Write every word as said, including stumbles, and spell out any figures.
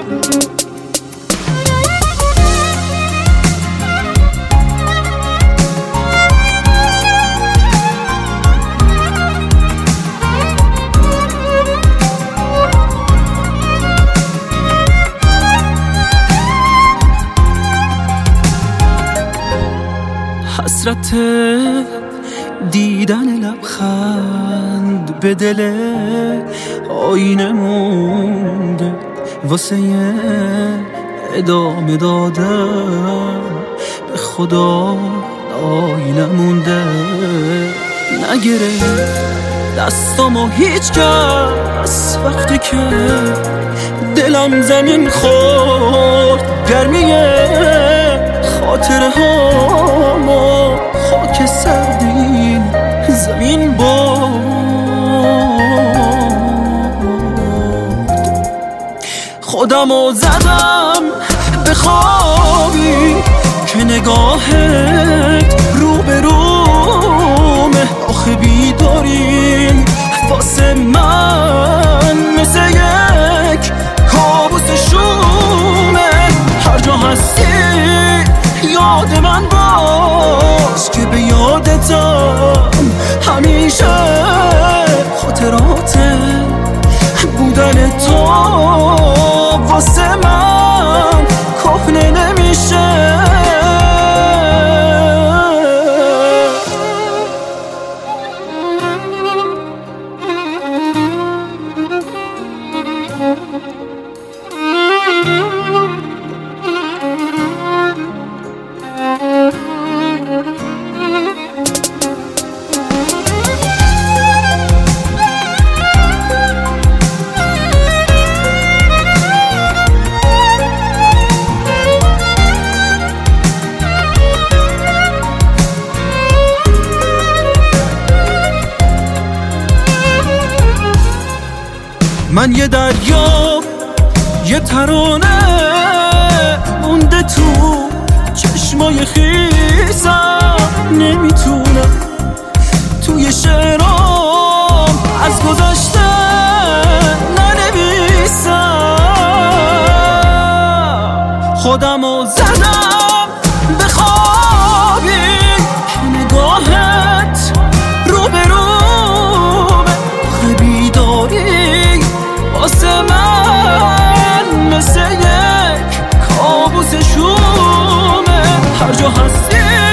حسرت دیدن لبخند به دل آینه مونده، واسه ادامه دادن به خدا آینه مونده. نگیره دستامو هیچ کس وقتی که دلم زمین خورد، گرمیه خاطره هامو خاک سردین زمین برد. خودمو زدم به خوابی که نگاهت رو به رومه، آخه بیدارین واسه من مثل یک کابوس شومه. هر جا هستی یاد من باش که به یادتم همیشه خاطرات بودن تو واسه من کهنه نمیشه. من یه دریا یه ترانه مونده تو چشمای خیسم، نمیتونم توی شعرام از گذشته ننویسم. خودمو زدم به خوابی که نگاهت رو به رومه، آخه بیداری واسه من مثل یک کابوس شومه. هر جا هستی